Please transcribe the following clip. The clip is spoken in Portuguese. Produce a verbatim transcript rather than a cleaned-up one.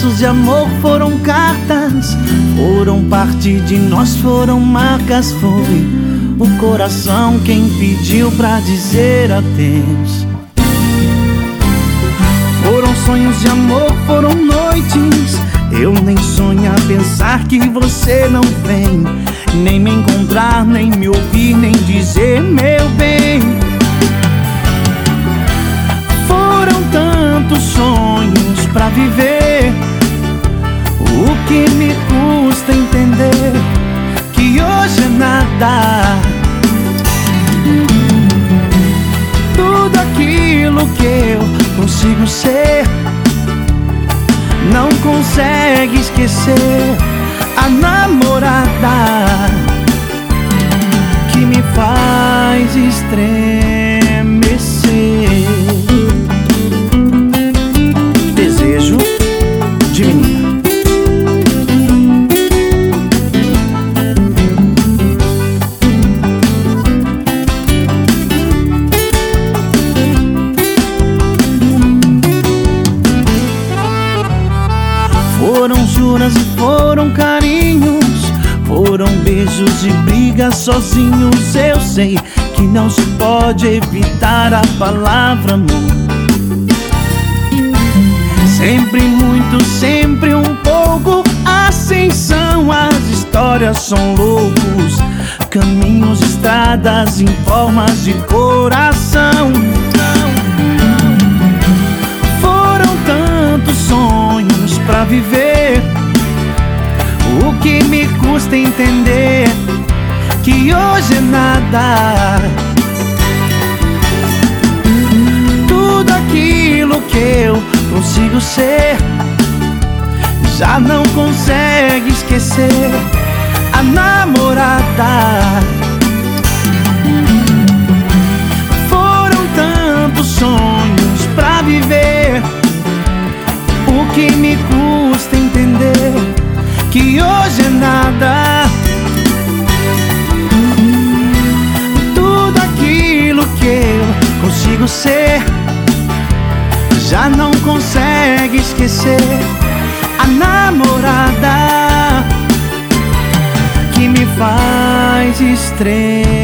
laços de amor foram cartas, foram parte de nós, foram marcas. Foi o coração quem pediu pra dizer adeus. Foram sonhos de amor, foram noites. Eu nem sonho a pensar que você não vem, nem me encontrar, nem me ouvir, nem dizer meu bem. Foram tantos sonhos pra viver, o que me custa entender que hoje é nada. Tudo aquilo que eu consigo ser, não consegue esquecer a namorada que me faz estremecer. Desejo de menina. Foram juras e foram carinhos, foram beijos e brigas sozinhos. Eu sei que não se pode evitar a palavra amor. Sempre muito, sempre um pouco, assim são as histórias, são loucos caminhos, estradas em formas de coração. Foram tantos sonhos pra viver, o que me custa entender que hoje é nada. Tudo aquilo que eu consigo ser, já não consegue esquecer a namorada. Foram tantos sonhos pra viver, o que me custa entender que hoje é nada. Tudo aquilo que eu consigo ser, já não consegue esquecer a namorada que me faz estremecer.